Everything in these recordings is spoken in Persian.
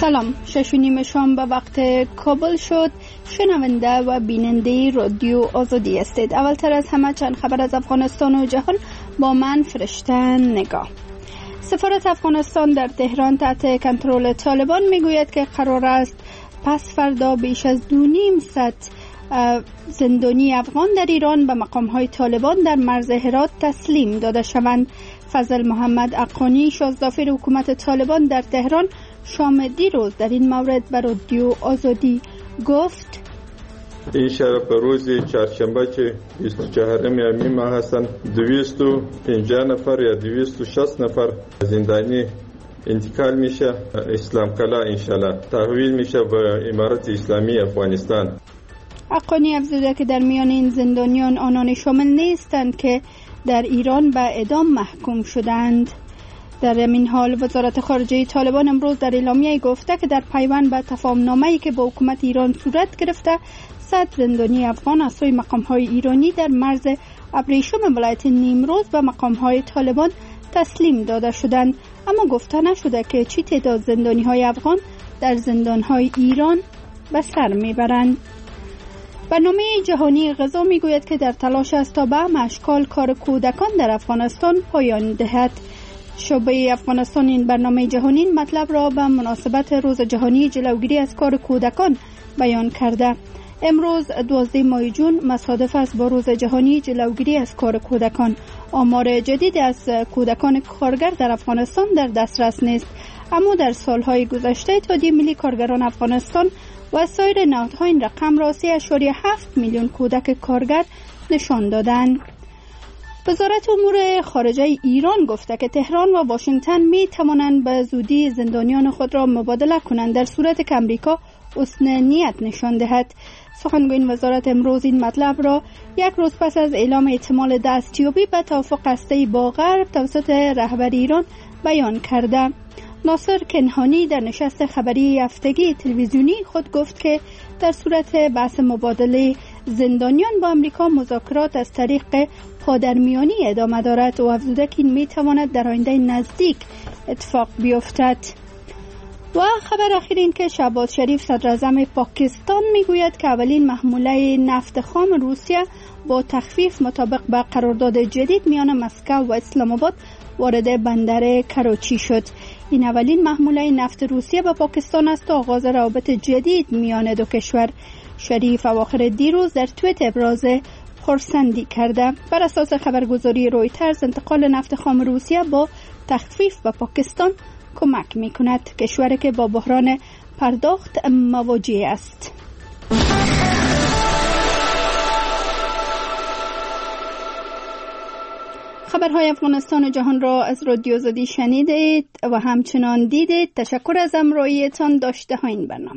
سلام، 6:30 شام به وقت کابل شد. شنونده و بیننده رادیو آزادی هستید. اولتر از همه چند خبر از افغانستان و جهان با من فرشته نگاه. سفارت افغانستان در تهران تحت کنترل طالبان میگوید که قرار است پس فردا بیش از 2,500 زندانی افغان در ایران به مقام‌های طالبان در مرز هرات تسلیم داده شوند. فضل محمد اقانی، شازدافر حکومت طالبان در تهران، شام دیروز در این مورد به رادیو آزادی گفت: این شب روز چهارشنبه که 24 می ماه هستند 250 نفر یا 260 نفر زندانی انتقال میشه اسلام قلعه، انشالله تحویل میشه به امارت اسلامی افغانستان. اقانی افزوده که در میان این زندانیان آنان شامل نیستند که در ایران به اعدام محکوم شدند. در این حال وزارت خارجه طالبان امروز در اعلامیه گفته که در پیوند به تفاهم‌نامه‌ای که با حکومت ایران صورت گرفته 100 زندانی افغان از سوی مقام‌های ایرانی در مرز ابریشم ولایت نیمروز به مقام‌های طالبان تسلیم داده شدند، اما گفته نشده که چی تعداد زندانی‌های افغان در زندان‌های ایران به سر میبرند. برنامه جهانی غذا میگوید که در تلاش است تا به اشکال کار کودکان در افغانستان پایان دهد. شعبه افغانستان این برنامه جهانی مطلب را به مناسبت روز جهانی جلوگیری از کار کودکان بیان کرده. امروز 12 ماه جون مصادف است با روز جهانی جلوگیری از کار کودکان. آمار جدید از کودکان کارگر در افغانستان در دسترس نیست، اما در سالهای گذشته اتحادیه ملی کارگران افغانستان و سایر نهادها این رقم را 3.7 میلیون کودک کارگر نشان دادند. وزارت امور خارجه ایران گفته که تهران و واشنگتن می توانند به زودی زندانیان خود را مبادله کنند در صورت که امریکا حسن نیت نشان دهد. سخنگوی این وزارت امروز این مطلب را یک روز پس از اعلام احتمال دستیابی به توافق هسته‌ای با غرب توسط رهبر ایران بیان کرده. ناصر کنهانی در نشست خبری هفتگی تلویزیونی خود گفت که در صورت بحث مبادله زندانیان با امریکا مذاکرات از طریق پادرمیانی ادامه دارد و افزوده که این میتواند در آینده نزدیک اتفاق بیفتد. و خبر اخیر این که شهباز شریف صدر اعظم پاکستان میگوید که اولین محموله نفت خام روسیه با تخفیف مطابق با قرارداد جدید میان مسکو و اسلام آباد وارد بندر کراچی شد. این اولین محموله نفت روسیه به پاکستان است و آغاز روابط جدید میان دو کشور. شریف اواخر دیروز در توییت ابراز خرسندی کرده. بر اساس خبرگزاری رویترز انتقال نفت خام روسیه با تخفیف به پاکستان کمک میکند، کشوری که با بحران پرداخت مواجه است. خبرهای افغانستان و جهان را از رادیو آزادی شنیدید و همچنان دیدید. تشکر از همراهیتان. داشته ها این برنامه.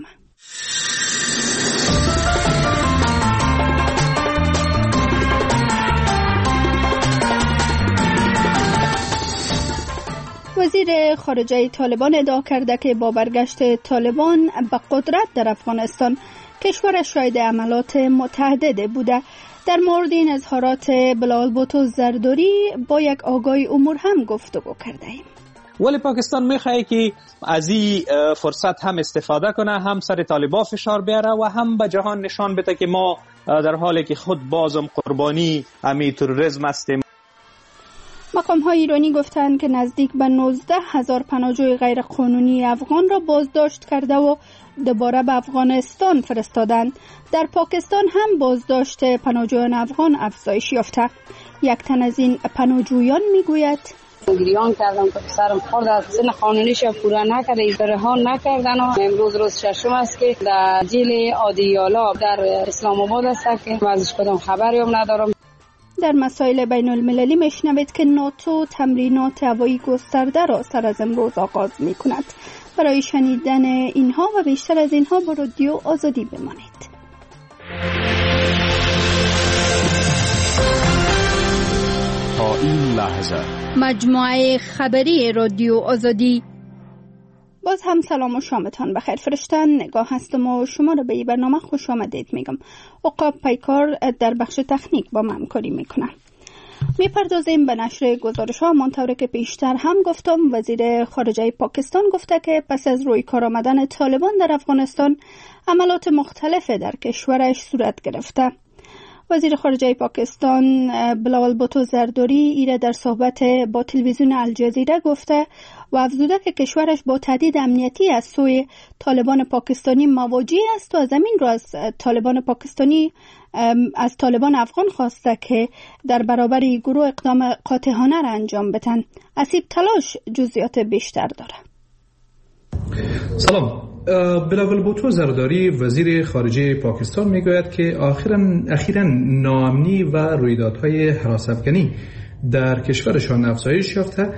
وزیر خارجه طالبان ادعا کرده که با برگشت طالبان به قدرت در افغانستان کشورش شاهد عملات متعدد بوده. در مورد این اظهارات بلال بوتو زرداری با یک آگاهی امور هم گفتگو کرده ایم. ولی پاکستان میخواه که از این فرصت هم استفاده کنه، هم سر طالبان فشار بیاره و هم به جهان نشان بده که ما در حالی که خود بازم قربانی امی تروریسم هستیم. مقام‌های ایرانی گفتند که نزدیک به 19,000 پناهجوی غیرقانونی افغان را بازداشت کرده و دوباره به افغانستان فرستادند. در پاکستان هم بازداشت پناهجویان افغان افزایش یافته. یک تن از این پناهجویان میگوید: گریان کردم که پسرم خورد از سن قانونیش پورا نکرده، ایسترها نکردن و امروز روز ششم است که در جیل عادیالا در اسلام آباد است که ازش کدام خبری هم ندارم. در مسائل بین المللی میشنوید که ناتو تمرینات هوایی گسترده را سر از امروز آغاز می کند. برای شنیدن اینها و بیشتر از اینها با رادیو آزادی بمانید. تا این لحظه مجموعه خبری رادیو آزادی. باز هم سلام و شامتان بخیر. فرشته نگاه هستم و شما را به این برنامه خوش آمدید میگم. عقاب پیکار در بخش تکنیک با من همکاری میکنه. میپردازیم به نشر گزارش ها. منطوری که پیشتر هم گفتم، وزیر خارجه پاکستان گفته که پس از روی کار آمدن طالبان در افغانستان عملات مختلفی در کشورش صورت گرفته. وزیر خارجه پاکستان بلاول بوتو زرداری ایره در صحبت با تلویزیون الجزیره گفته و افزوده که کشورش با تهدید امنیتی از سوی طالبان پاکستانی مواجه است و از همین رو از طالبان پاکستانی از طالبان افغان خواسته که در برابر این گروه اقدام قاطعانه را انجام بدن. اسیب تلاش جزئیات بیشتر داره. سلام. بلاول بوتو زرداری وزیر خارجه پاکستان میگوید که اخیراً ناامنی و رویدادهای هراس‌افکنی در کشورشان افزایش یافته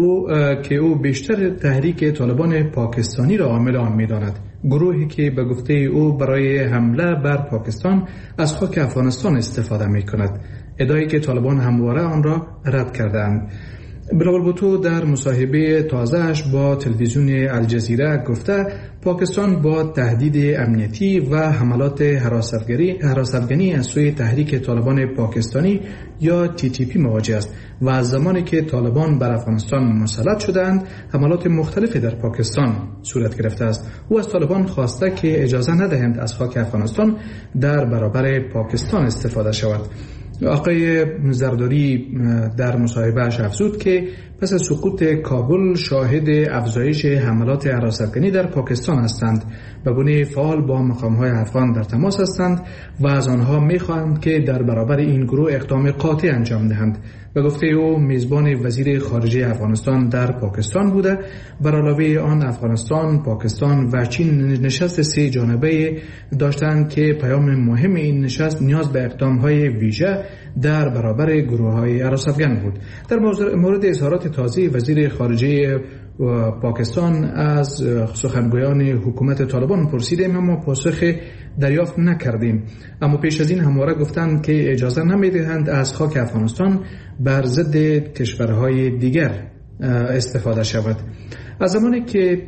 که او بیشتر تحریک طالبان پاکستانی را عامل آن می‌داند. گروهی که به گفته او برای حمله بر پاکستان از خاک افغانستان استفاده می‌کند. ادعایی که طالبان همواره آن را رد کردند. بلاول بوتو در مصاحبه تازه‌اش با تلویزیون الجزیره گفته پاکستان با تهدید امنیتی و حملات هراس‌افکنی از سوی تحریک طالبان پاکستانی یا TTP مواجه است و از زمانی که طالبان بر افغانستان مسلط شدند حملات مختلفی در پاکستان صورت گرفته است. او از طالبان خواسته که اجازه ندهند از خاک افغانستان در برابر پاکستان استفاده شود. آقای زرداری در مصاحبه‌اش افزود که پس از سقوط کابل شاهد افزایش حملات هراس‌افکنی در پاکستان هستند. به گونه فعال با مقام‌های افغان در تماس هستند و از آنها می‌خواهند که در برابر این گروه اقدام قاطع انجام دهند. به گفته او میزبان وزیر خارجه افغانستان در پاکستان بوده. بر علاوه آن افغانستان، پاکستان و چین نشست 3 جانبه داشتند که پیام مهم این نشست نیاز به اقدام‌های ویژه در برابر گروه‌های هراس‌افکن بود. در مورد اظهارات تازه وزیر خارجه پاکستان از سخنگویان حکومت طالبان پرسیدیم اما پاسخ دریافت نکردیم. اما پیش از این همواره گفتند که اجازه نمی‌دهند از خاک افغانستان بر ضد کشورهای دیگر استفاده شود. از زمانی که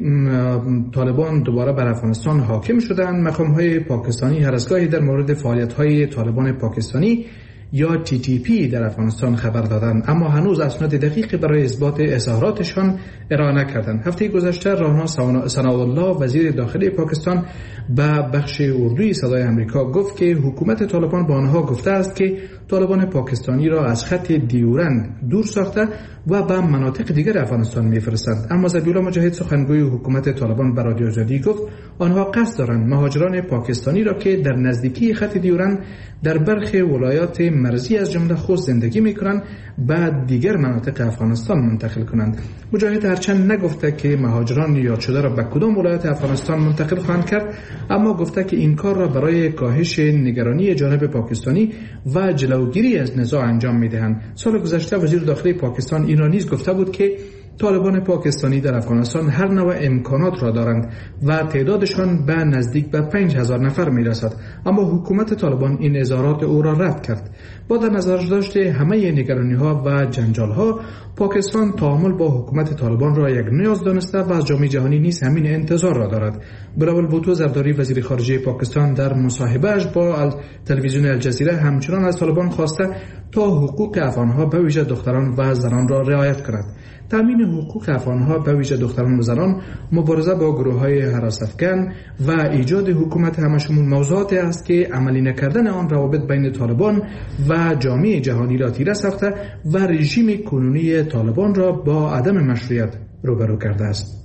طالبان دوباره بر افغانستان حاکم شدند، مقام‌های پاکستانی هر از گاهی در مورد فعالیت‌های طالبان پاکستانی یا TTP در افغانستان خبر دادند، اما هنوز اسناد دقیقی برای اثبات اظهاراتشان ارائه نکردند. هفته گذشته رانا ثناءالله وزیر داخلی پاکستان به بخش اردوی صدای آمریکا گفت که حکومت طالبان به آنها گفته است که طالبان پاکستانی را از خط دیورند دور ساخته و به مناطق دیگر افغانستان می‌فرستند. اما ذبیح‌الله مجاهد سخنگوی حکومت طالبان به رادیو آزادی گفت آنها قصد دارند مهاجران پاکستانی را که در نزدیکی خط دیورند در برخی ولایات مرزی از جمله خوست زندگی می‌کنند بعد دیگر مناطق افغانستان منتقل کنند. مجاهد هرچند نگفته که مهاجران یاد شده را به کدام ولایت افغانستان منتقل خواهند کرد، اما گفته که این کار را برای کاهش نگرانی جانب پاکستانی و جلوگیری از نزاع انجام می‌دهند. سال گذشته وزیر داخلی پاکستان این را نیز گفته بود که طالبان پاکستانی در افغانستان هر نوع امکانات را دارند و تعدادشان به نزدیک به 5000 نفر میرسد، اما حکومت طالبان این اظهارات او را رد کرد. با در نظر داشته همه نگرانی‌ها و جنجال‌ها، پاکستان تعامل با حکومت طالبان را یک نیاز دانسته و از جامعه جهانی نیز همین انتظار را دارد. بلاول بوتو زرداری وزیر خارجه پاکستان در مصاحبه‌اش با تلویزیون الجزیره همچنان از طالبان خواسته تا حقوق افغان‌ها به ویژه دختران و زنان را رعایت کند. تامین حقوق افغان‌ها به ویژه دختران و زنان، مبارزه با گروه‌های هراس‌افکن و ایجاد حکومت همه‌شمول موضوعاتی است که عملی نکردن آن روابط بین طالبان و جامعه جهانی را تیره ساخته و رژیم کنونی طالبان را با عدم مشروعیت روبرو کرده است.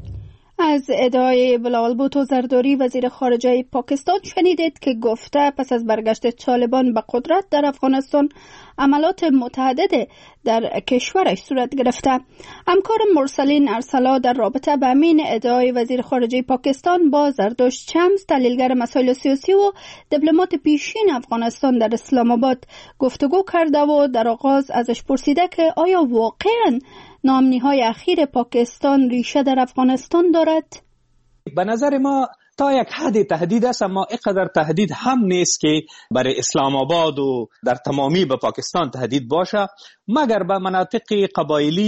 از ادعای بلاول بوتو زرداری وزیر خارجه پاکستان شنیدید که گفته پس از برگشت طالبان به قدرت در افغانستان عملات متعدد در کشورش صورت گرفته. همکار مرسلین ارسلا در رابطه به همین ادعای وزیر خارجه پاکستان با زردشت چمز تحلیلگر مسائل سیاسی و دیپلمات پیشین افغانستان در اسلام آباد گفتگو کرده و در آغاز ازش پرسیده که آیا واقعاً ناامنی‌های اخیر پاکستان ریشه در افغانستان دارد؟ به نظر ما تا یک حد تهدید است، اما اینقدر تهدید هم نیست که برای اسلام آباد و در تمامی به پاکستان تهدید باشه، مگر به مناطق قبایلی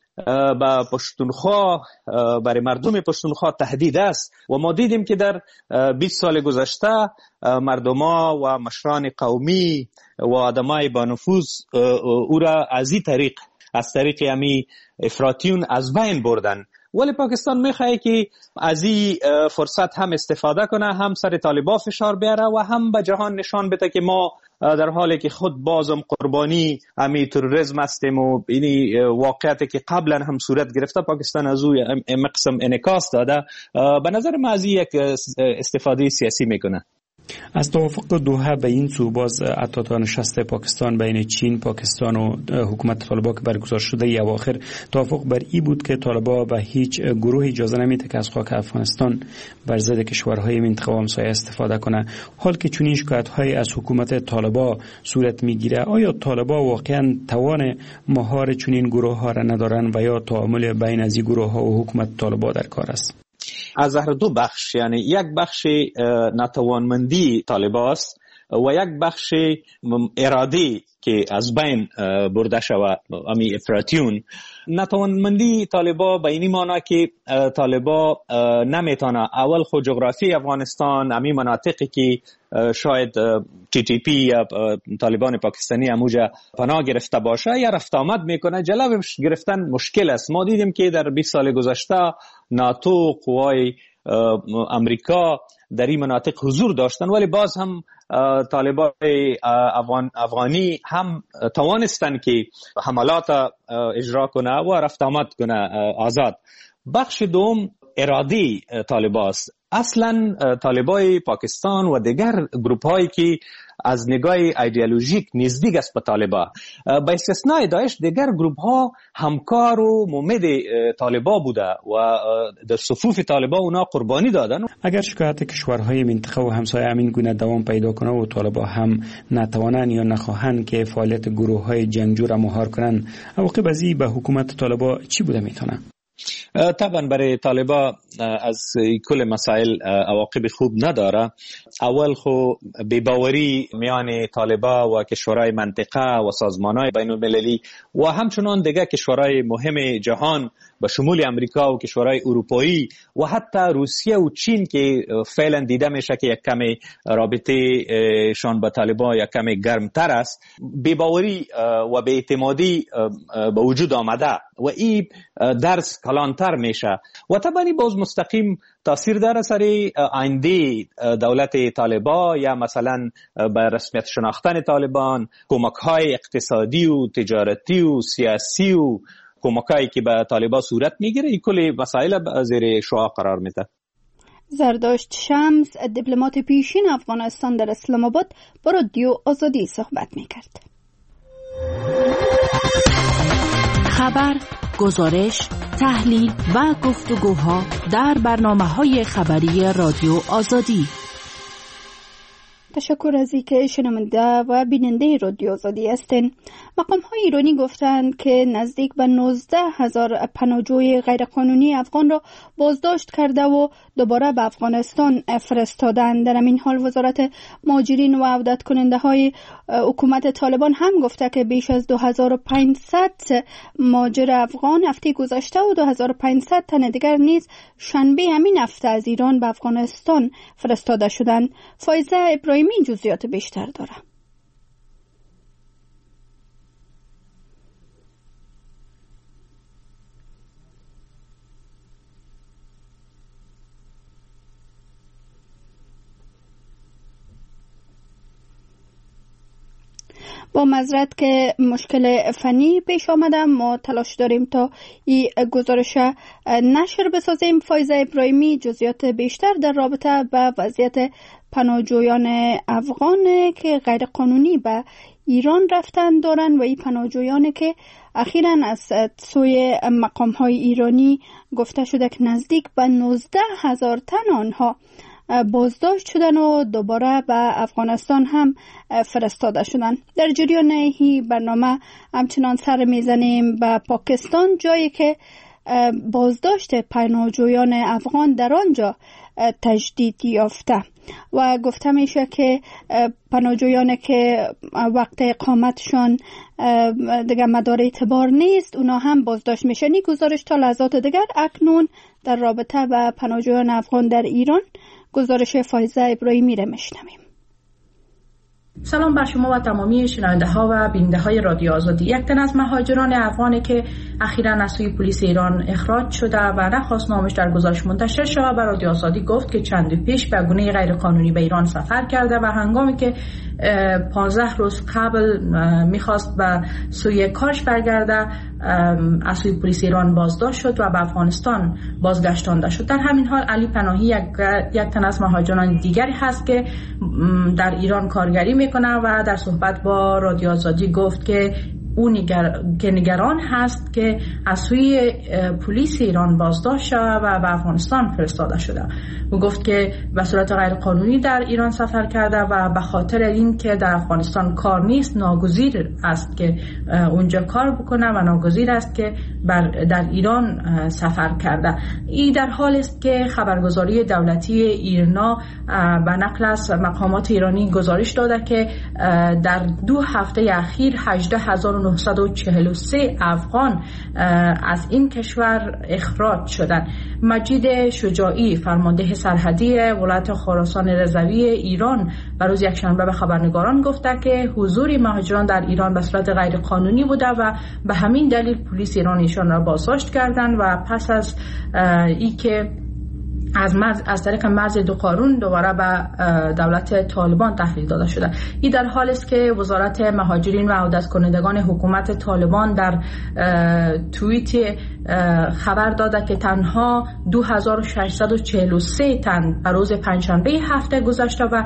به پشتونخوا، برای مردم پشتونخوا تهدید است و ما دیدیم که در 20 سال گذشته مردما و مشران قومی و آدمای با نفوذ او را از طریق همی افراطیون از بین بردن. ولی پاکستان میخواه که از این فرصت هم استفاده کنه، هم سر طالبان فشار بیاره و هم به جهان نشان بده که ما در حالی که خود بازم قربانی همی تروریسم هستیم و این واقعیتی که قبلا هم صورت گرفته پاکستان از او مقسم انعکاس داده. به نظر من از یک استفاده سیاسی میکنه. از توافق دوحه به این سو باز حتی تا نشست پاکستان بین چین، پاکستان و حکومت طالبان که برگزار شده ای اواخر توافق بر این بود که طالبان به هیچ گروه اجازه نمیده که از خاک افغانستان بر ضد کشورهای منطقه و همسایه استفاده کنه. حال که چنین شکایت‌های از حکومت طالبان صورت میگیره، آیا طالبان واقعا توان مهار چنین گروه‌ها را ندارن و یا تعامل بین از این گروه‌ها و حکومت طالبان در کار است؟ از هر دو بخش، یعنی یک بخش ناتوانمندی طالبان است و یک بخش ارادی که از بین برده شود امی افراطیون. ناتوانمندی طالبان به این معنی که طالبان نمیتونه اول خود جغرافی افغانستان، امی مناطقی که شاید TTP یا طالبان پاکستانی هموجا پناه گرفته باشه یا رفت آمد میکنه، جلوش گرفتن مشکل است. ما دیدیم که در 20 سال گذشته ناتو، قوای امریکا در این مناطق حضور داشتن، ولی باز هم طالبان افغانی هم توانستن که حملات اجرا کنه و رفت آمد کنه آزاد. بخش دوم ارادی طالبان است. اصلا طالبان پاکستان و دیگر گروپ هایی که از نگاه ایدئولوژیک نزدیک است به طالبان، به استثنای داعش دیگر گروپ ها همکار و مؤمد طالبان بوده و در صفوف طالبان اونا قربانی دادن. اگر شکایت کشورهای منطقه و همسایه همین گونه دوام پیدا کنه و طالبان هم نتوانند یا نخواهند که فعالیت گروه های جنگجو را مهار کنند، عواقب از این به حکومت طالبان چی بوده میتونه؟ طبعا برای طالبان از کل مسائل عواقب خوب نداره. اول خو بی‌باوری میان طالبان و کشورهای منطقه و سازمانهای بین المللی و همچنان دیگر کشورهای مهم جهان به شمول امریکا و کشورهای اروپایی و حتی روسیه و چین که فعلا دیده میشه که یک کمی رابطه شان با طالبان یک کمی گرمتر است، بی‌باوری و بی‌اعتمادی به وجود آمده و این درس کلانتر میشه و طبعا باز مستقیم تاثیر داره سر آینده دولت طالبان یا مثلا به رسمیت شناختن طالبان، کمک‌های اقتصادی و تجارتی و سیاسی و کمک‌هایی که به طالبان صورت میگیره. این کلی مسائل زیر شعاع قرار میده. زرداشت شمس، دیپلمات پیشین افغانستان در اسلام آباد، با رادیو آزادی صحبت میکرد. خبر، گزارش، تحلیل و گفتگوها در برنامه‌های خبری رادیو آزادی. تشکر از اینکه شنونده و بیننده رادیو آزادی هستین. مقام‌های ایرانی گفتند که نزدیک به 19,000 پناهجوی غیرقانونی افغان را بازداشت کرده و دوباره به افغانستان فرستادند. در این حال وزارت مهاجرین و عودت کننده های حکومت طالبان هم گفته که بیش از 2500 مهاجر افغان هفته گذشته و 2500 تن دیگر نیز شنبه همین هفته از ایران به افغانستان فرستاده شدند. فایزه ابراهیمی جزئیات بیشتر داره. با معذرت که مشکل فنی پیش آمده، ما تلاش داریم تا این گزارش نشر بسازیم. فایزه ابراهیمی جزئیات بیشتر در رابطه با وضعیت پناهجویان افغان که غیر قانونی به ایران رفتن دارن و این پناهجویان که اخیراً از سوی مقام‌های ایرانی گفته شده که نزدیک به 19,000 تن آنها بازداشت شدن و دوباره به افغانستان هم فرستاده شدن. در جریان این برنامه همچنان سر میزنیم به پاکستان، جایی که بازداشت پناهجویان افغان در آنجا تجدید یافته و گفته میشه که پناهجویانی که وقت اقامتشان دیگر مدار اعتبار نیست اونا هم بازداشت میشن. این گزارش تا لحظات دیگر اکنون در رابطه با پناهجویان افغان در ایران گزارش فایزه ابراهیمی را میشنویم. سلام بر شما و تمامی شنونده ها و بیننده های رادیو آزادی. یک تن از مهاجران افغانی که اخیراً از سوی پلیس ایران اخراج شده و نخواست نامش در گزارش منتشر شود بر رادیو آزادی گفت که چند پیش به گونه غیرقانونی به ایران سفر کرده و هنگامی که 15 روز قبل میخواست به سوی کارش برگرده از سوی پلیس ایران بازداشت شد و به افغانستان بازگشتانده شد. در همین حال علی پناهی یک تن از مهاجران دیگری هست که در ایران کارگری میکنه و در صحبت با رادیو آزادی گفت که او نگران هست که از سوی پلیس ایران بازداشت شده و به افغانستان فرستاده شده. او گفت که به صورت غیر قانونی در ایران سفر کرده و به خاطر این که در افغانستان کار نیست ناگزیر است که اونجا کار بکنه و ناگزیر است که در ایران سفر کرده. این در حال است که خبرگزاری دولتی ایرنا به نقل از مقامات ایرانی گزارش داده که در 2 هفته اخیر 18943 افغان از این کشور اخراج شدند. مجید شجاعی فرمانده سرحدی ولایت خراسان رضوی ایران بر روز یکشنبه به خبرنگاران گفته که حضور مهاجران در ایران به صورت غیر قانونی بوده و به همین دلیل پلیس ایران ایشان را بازداشت کردند و پس از ای که از طریق مرز دو قارون دوباره به دولت طالبان تحویل داده شده. این در حال است که وزارت مهاجرین و عودت کنندگان حکومت طالبان در توییت خبر داده که تنها 2643 تن به روز پنجشنبه هفته گذشته و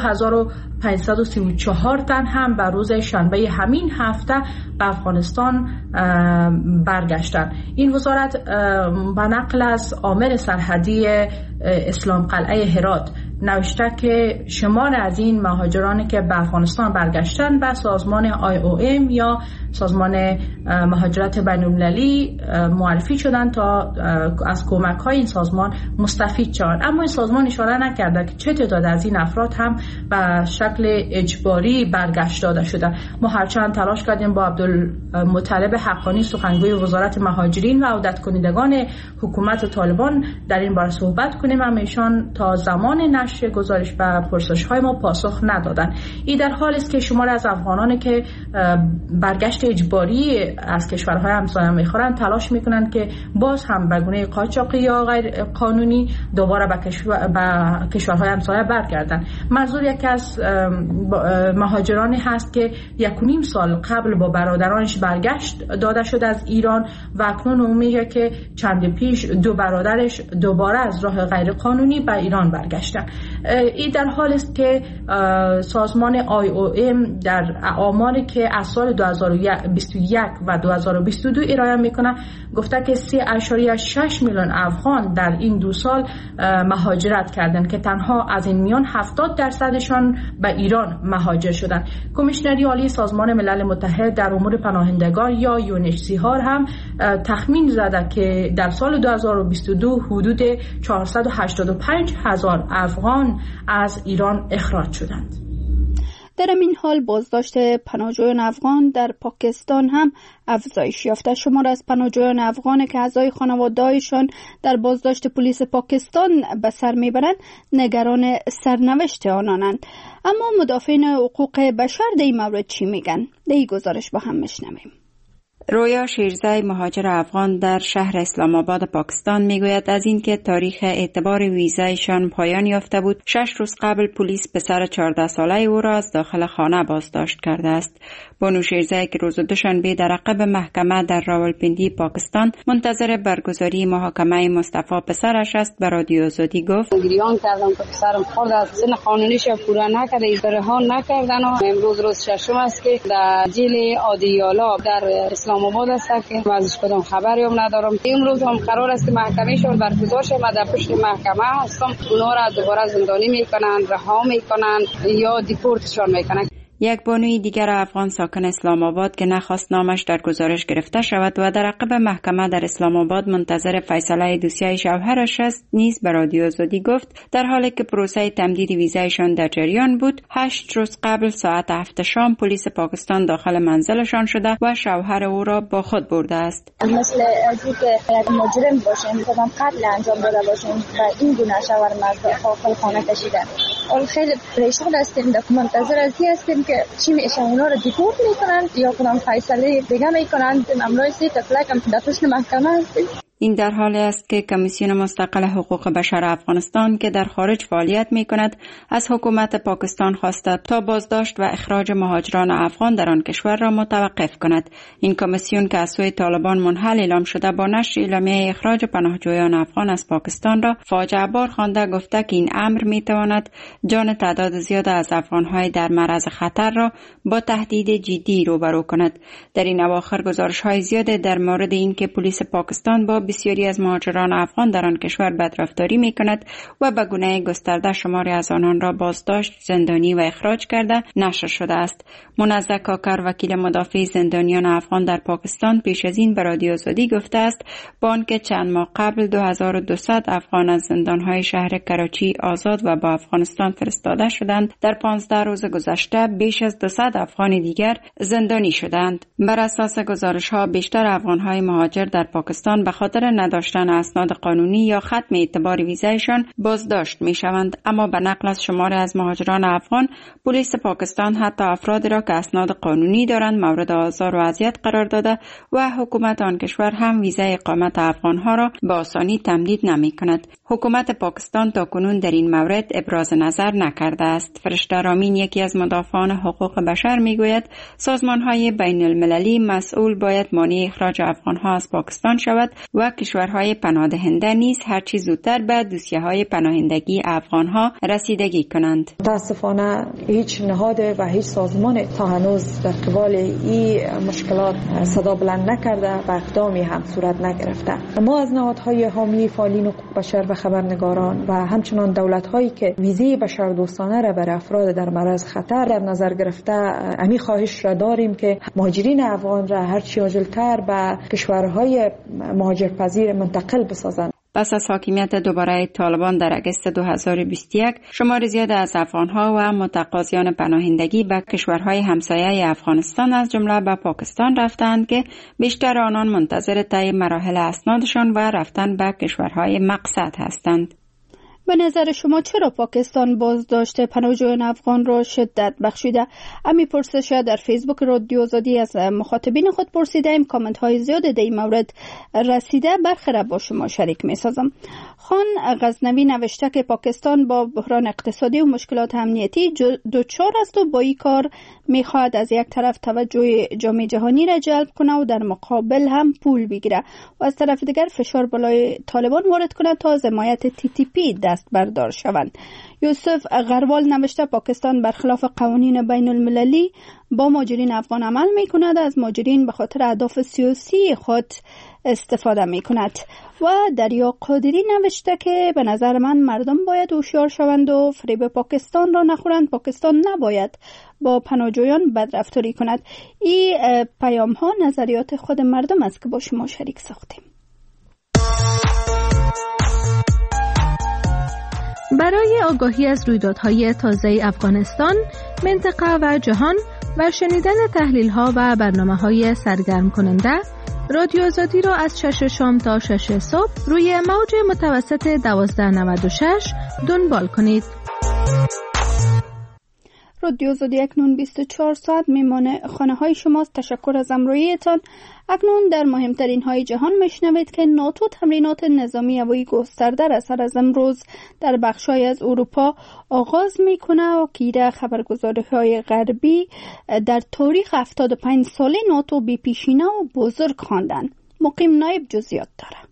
2534 تن هم به روز شنبه همین هفته به افغانستان برگشتند. این وزارت به نقل از آمر سرحدی اسلام قلعه هرات نوشته که شمار از این مهاجرانی که به افغانستان برگشتن به سازمان IOM یا سازمان مهاجرت بین‌المللی معرفی شدند تا از کمک‌های این سازمان مستفید شوند. اما این سازمان اشاره نکرده که چه تعداد از این افراد هم به شکل اجباری برگشت داده شده. ما هرچند تلاش کردیم با عبدالمطلب حقانی سخنگوی وزارت مهاجرین و عودت کنندگان حکومت طالبان در این باره صحبت کنیم، اما ایشان تا زمان نشر گزارش به پرسش‌های ما پاسخ ندادند. این در حال است که شمار از افغانانی که برگشت اجباری از کشورهای همسایه می‌خورند تلاش می‌کنند که باز هم به گونه قاچاقی یا غیر قانونی دوباره به کشورهای همسایه برگردند. منظور یکی از مهاجرانی هست که 1.5 سال قبل با برادرانش برگشت داده شد از ایران و اکنون میگه که چند پیش 2 برادرش دوباره از راه غیر قانونی به ایران برگشتن. این در حال است که سازمان IOM در آماری که از سال 2021 و 2022 ارائه میکنه گفته که 3.6 میلیون افغان در این 2 سال مهاجرت کردند که تنها از این میان 70% به ایران مهاجر شدند. کمیشنری عالی سازمان ملل متحد در امور پناهندگان یا UNHCR هم تخمین زده که در سال 2022 حدود 485,000 افغان از ایران اخراج شدند. در این حال بازداشت پناهجویان افغان در پاکستان هم افزایش یافته. شمار از پناهجویان افغان که اعضای خانواده‌هایشان در بازداشت پلیس پاکستان به سر میبرند نگران سرنوشت آنانند. اما مدافعین حقوق بشر در این مورد چی میگن؟ در این گزارش با هم میشنویم. رویا شیرزای مهاجر افغان در شهر اسلام آباد پاکستان میگوید از اینکه تاریخ اعتبار ویزایشان پایان یافته بود 6 روز قبل پلیس پسر 14 ساله او را از داخل خانه بازداشت کرده است. بانو شیرزای که روز دوشنبه در عقب محکمه در راولپنڈی پاکستان منتظر برگزاری محاکمه مصطفی پسرش است به رادیو آزادی گفت گریان کردم که پسرم خورد از سن قانونیش پورا نکرده ایداره نکردن و امروز روز ششم است که در جیل عادیالا در اسلام آباد است که ازش کدام خبری هم ندارم. امروز هم قرار است که محکمهشون برگزار شه. من در پشت محکمه هستم. اونا را دوباره زندانی میکنن، رها میکنن یا دیپورتشون میکنن. یک بانوی دیگر افغان ساکن اسلام آباد که نخواست نامش در گزارش گرفته شود و در عقب محکمه در اسلام آباد منتظر فیصله دوسیه شوهرش است نیز به رادیو آزادی گفت در حالی که پروسه تمدید ویزایشان در جریان بود 8 روز قبل ساعت 7 شام پلیس پاکستان داخل منزلشان شده و شوهر او را با خود برده است. مثل از اینکه یک مجرم باشیم کدام قتل انجام داده باشیم و این گونه شوهرم از داخل خانه کشیدن. خیلی پریشان هستیم، منتظر از این هستیم که چی میشه، اونا رو دیپورت میکنن یا کدام فیصله دیگه میکنن. امروز سی تفلک در پشت محکمه هستیم. این در حالی است که کمیسیون مستقل حقوق بشر افغانستان که در خارج فعالیت می‌کند از حکومت پاکستان خواسته تا بازداشت و اخراج مهاجران افغان در آن کشور را متوقف کند. این کمیسیون که از سوی طالبان منحل اعلام شده با نشر اعلامیه اخراج پناهجویان افغان از پاکستان را فاجعه بار خوانده گفته که این امر می‌تواند جان تعداد زیاد از افغان‌های در معرض خطر را با تهدید جدی روبرو کند. در این اواخر گزارش‌های زیاد در مورد اینکه پلیس پاکستان با بسیاری از مهاجران افغان در آن کشور بدرفتاری می‌کند و به گونه گسترده شماری از آنان را بازداشت، زندانی و اخراج کرده نشر شده است. منزه کاکر وکیل مدافع زندانیان افغان در پاکستان پیش از این به رادیو آزادی گفته است با آنکه چند ماه قبل 2200 افغان از زندان‌های شهر کراچی آزاد و با افغانستان فرستاده شدند، در 15 روز گذشته بیش از 200 افغان دیگر زندانی شدند. بر اساس گزارش‌ها بیشتر افغان‌های مهاجر در پاکستان به خاطر نداشتن اسناد قانونی یا ختم اعتبار ویزایشان بازداشت می‌شوند، اما به نقل از شماری از مهاجران افغان پلیس پاکستان حتی افرادی را که اسناد قانونی دارند مورد آزار و اذیت قرار داده و حکومت آن کشور هم ویزای اقامت افغان‌ها را به آسانی تمدید نمی‌کند. حکومت پاکستان تاکنون در این مورد ابراز نظر نکرده است. فرشته رامین یکی از مدافعان حقوق بشر می‌گوید سازمان‌های بین‌المللی مسئول باید مانع اخراج افغان‌ها از پاکستان شود و کشورهای پناهدهنده نیز هرچی زودتر به دوسیه‌های پناهندگی افغان‌ها رسیدگی کنند. متاسفانه هیچ نهاد و هیچ سازمان تا هنوز در قبال این مشکلات صدا بلند نکرده و اقدامی هم صورت نگرفته. ما از نهادهای حامی فعالین حقوق بشر و خبرنگاران و همچنان دولت‌هایی که ویزه بشردوستانه را برای افراد در معرض خطر در نظر گرفته امی خواهش را داریم که مهاجرین افغان را هرچی عاجل‌تر به کشورهای مهاجرپذیر منتقل بسازند. پس از حاکمیت دوباره طالبان در اگست 2021 شمار زیاد از افغان‌ها و متقاضیان پناهندگی به کشورهای همسایه افغانستان از جمله به پاکستان رفتند که بیشتر آنان منتظر طی مراحل اسنادشان و رفتن به کشورهای مقصد هستند. به نظر شما چرا پاکستان بازداشت پناهجویان افغان را شدت بخشیده؟ امی پرسش در فیسبوک رادیو آزادی از مخاطبین خود پرسیده ایم. کامنت های زیاد در این مورد رسیده، برخی را با شما شریک می سازم. خان غزنوی نوشته که پاکستان با بحران اقتصادی و مشکلات امنیتی دچار است و با این کار می خواهد از یک طرف توجه جامعه جهانی را جلب کنه و در مقابل هم پول بگیره و از طرف دیگر فشار بالای طالبان وارد کنه تا از حمایت TTP دست بردار شوند. یوسف غروال نوشته پاکستان برخلاف قوانین بین المللی با مهاجرین افغان عمل می کند، از مهاجرین به خاطر اهداف سیاسی خود استفاده می کند. و دریا قادری نوشته که به نظر من مردم باید هوشیار شوند و فریب پاکستان را نخورند. پاکستان نباید با پناهجویان بدرفتاری کند. این پیام ها نظریات خود مردم است که با شما شریک ساختیم. برای آگاهی از رویدادهای تازه افغانستان، منطقه و جهان و شنیدن تحلیل‌ها و برنامه‌های سرگرم کننده، رادیو آزادی را از 6 شام تا 6 صبح روی موج متوسط 1296 دنبال کنید. رادیو آزادی اکنون 24 ساعت میمانه خانه های شماست. تشکر از همراهیتان. اکنون در مهمترین های جهان میشنوید که ناتو تمرینات نظامی هوایی گسترده را سر از امروز در بخش‌های از اروپا آغاز میکنه و که خبرگزاری‌های غربی در تاریخ 75 ساله ناتو بی پیشینه و بزرگ خواندند. مقیم نایب جزئیات داره.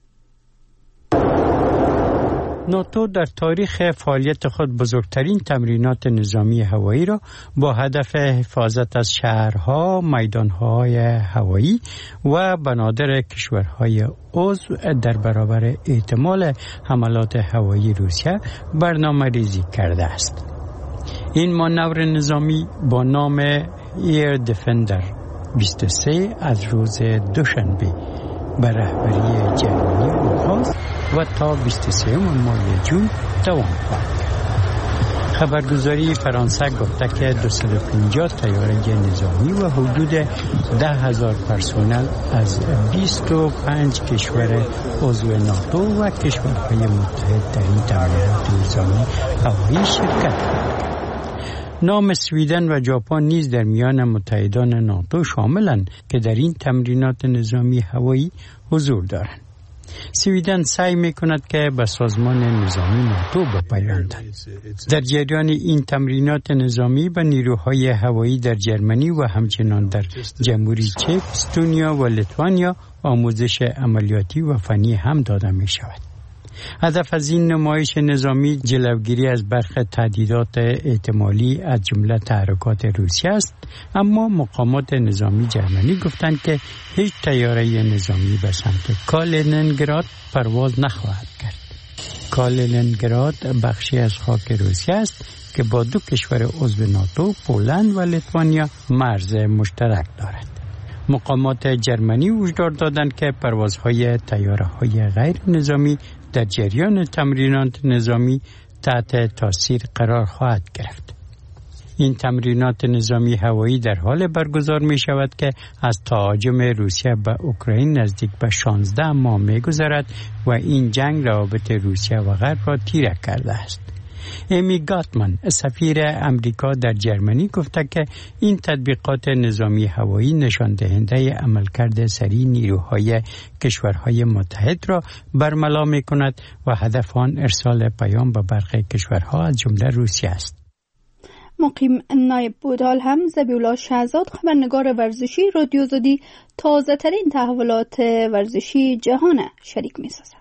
ناتو در تاریخ فعالیت خود بزرگترین تمرینات نظامی هوایی را با هدف حفاظت از شهرها، میدانهای هوایی و بنادر کشورهای عضو در برابر احتمال حملات هوایی روسیه برنامه ریزی کرده است. این مانور نظامی با نام ایر دفندر 23 از روز دوشنبه به رهبری جرمنی آغاز و تا 23 ماه جون دوام خواهد کرد. خبرگزاری فرانسه گفته که 250 طیاره نظامی و حدود 10,000 پرسنل از 25 کشور عضو ناتو و کشورهای متحد در این تمرینات نظامی هوایی شرکت کرد. نام سویدن و ژاپن نیز در میان متحدان ناتو شاملند که در این تمرینات نظامی هوایی حضور دارند. سویدن سعی می‌کند که به سازمان نظامی ناتو بپیوندد. در جریان این تمرینات نظامی به نیروهای هوایی در جرمنی و همچنان در جمهوری چک، استونیا و لیتوانیا آموزش عملیاتی و فنی هم داده می‌شود. هدف از این نمایش نظامی جلوگیری از برخی تهدیدات احتمالی از جمله تحرکات روسیه است، اما مقامات نظامی جرمنی گفتند که هیچ طیاره نظامی به سمت کالینینگراد پرواز نخواهد کرد. کالینینگراد بخشی از خاک روسیه است که با دو کشور عضو ناتو، پولند و لیتوانیا مرز مشترک دارد. مقامات جرمنی هشدار دادند که پروازهای طیاره‌های غیر نظامی در جریان تمرینات نظامی تحت تاثیر قرار خواهد گرفت. این تمرینات نظامی هوایی در حال برگزار می شود که از تهاجم روسیه به اوکراین نزدیک به 16 ماه می گذرد و این جنگ روابط روسیه و غرب را تیره کرده است. امی گاتمن سفیر امریکا در جرمنی گفته که این تطبیقات نظامی هوایی نشان دهنده عملکرد سریع نیروهای کشورهای متحد را برملا می کند و هدف آن ارسال پیام به برخی کشورها از جمله روسیه است. مقیم نایب بودال هم ذبیح‌الله شهزاد خبرنگار ورزشی رادیو آزادی تازه ترین تحولات ورزشی جهان شریک می سازد.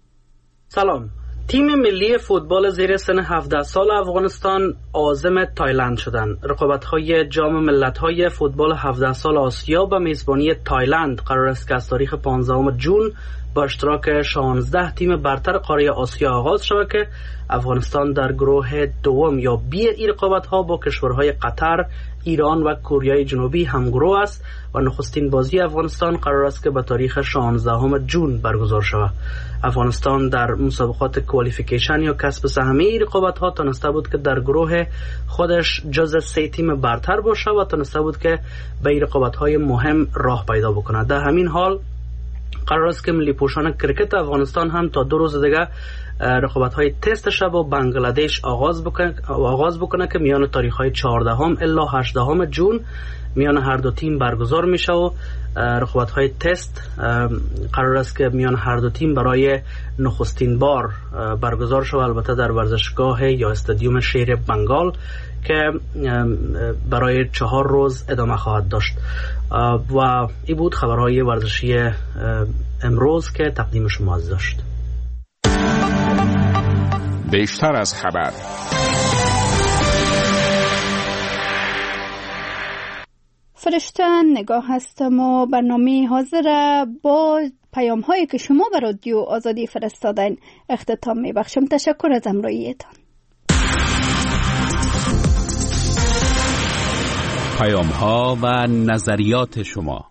سلام. تیم ملی فوتبال زیر سن 17 سال افغانستان عازم تایلند شدند. رقابت‌های جام ملت‌های فوتبال 17 سال آسیا به میزبانی تایلند قرار است که از تاریخ 15 جون با اشتراک 16 تیم برتر قاره آسیا آغاز شود که افغانستان در گروه دوم یا بی این رقابت‌ها با کشورهای قطر، ایران و کره جنوبی همگروه است و نخستین بازی افغانستان قرار است که به تاریخ 16 جون برگزار شود. افغانستان در مسابقات کوالیفیکیشن یا کسب سهمیه رقابت‌ها تونسته بود که در گروه خودش جز 3 تیم برتر باشه و تونسته بود که به این رقابت‌های مهم راه پیدا بکنه. در همین حال قرار است که ملی پوشان کرکت افغانستان هم تا 2 روز دیگه رقابت‌های تست شب با بنگلادش آغاز بکنه که میان تاریخ‌های 14 الی 18 جون میان هر دو تیم برگزار میشه و رقابت‌های تست قرار است که میان هر دو تیم برای نخستین بار برگزار شود، البته در ورزشگاه یا استادیوم شیر بنگال که برای 4 روز ادامه خواهد داشت. و این بود خبرهای ورزشی امروز که تقدیم شما داشت. بیشتر از خبر. فرشته نگاه هستم و برنامه حاضر با پیام هایی که شما به رادیو آزادی فرستادین اختتام می بخشم. تشکر از همراهیتان. پیام ها و نظریات شما.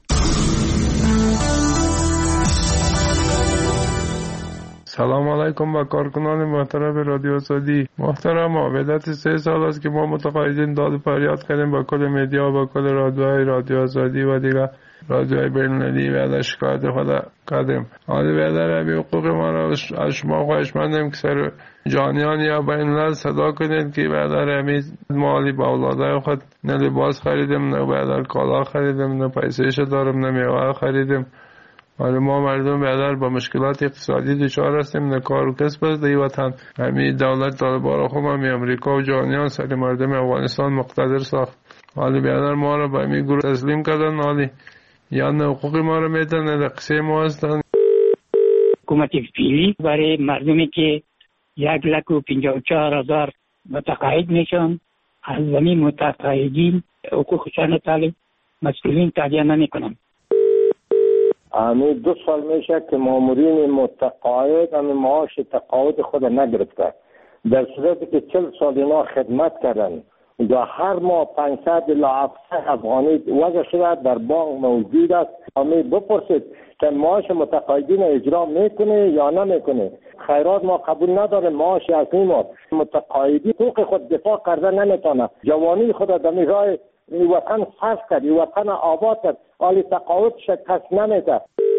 سلام علیکم با کارکنان محترم رادیو آزادی. محترم، مدت 3 سال است که ما متقاعدین داد فریاد کردیم با کل مدیا و با کل رادیوهای رادیو آزادی و دیگر رادیوهای بین‌المللی و شکایت خود کردیم. حالی بیادر همی حقوق ما را از شما خواهش مندیم که سر جانیان یا بین‌الملل صدا کنید که بیادر همی مالی با اولادای خود نه لباس خریدیم، نه بیادر کالا خریدیم، نه پیسهش دارم، نه میوه خریدیم. حالا ما مردم بیادر با مشکلات اقتصادی دچار هستیم، نه کار و کسب است در وطن. همین دولت طالبان را خوب همی امریکا و جهانیان سر مردم افغانستان مقتدر ساخت. حالی بیادر ما را به همین گروه تسلیم کردن، حالی یا نه حقوق ما را میدن نه در قصه ما هستن. حکومت فعلی برای مردمی که 1,54,000 متقاعد میشن از زمین متقاعدین حقوقشان طالب مسئولین تادیه نمیکنن. همین 2 سال میشه که مامورین متقاعد همین معاش تقاعد خود نگرفته. در صورتی که 40 سال اینا خدمت کردن و هر ماه 500 الی 700 افغانی وضع شده در بانک موجود است. همه بپرسید که معاش متقاعدین اجرا میکنه یا نمیکنه. خیرات ما قبول نداره، معاش اصلی ما متقاعدی حقوق خود دفاع کرده نمیتونه. جوانی خود در راه وطن صرف کرد، وطن آباد کرد، حال تقاعدش کس نمیده.